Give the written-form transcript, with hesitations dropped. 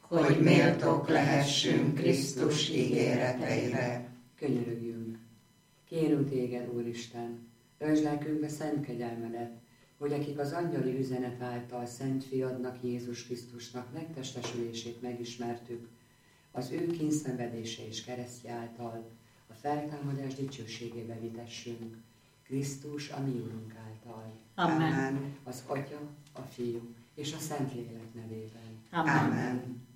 hogy méltók lehessünk Krisztus ígéreteire. Könyörögjünk! Kérünk téged, Úristen, töltsd lelkünkbe szent kegyelmedet, hogy akik az angyali üzenet által Szent Fiadnak, Jézus Krisztusnak megtestesülését megismertük, az ő kínszenvedése és keresztje által a feltámadás dicsőségébe vitessünk, Krisztus a mi Úrunk által. Amen. Az Atya, a Fiú és a Szentlélek nevében. Amen.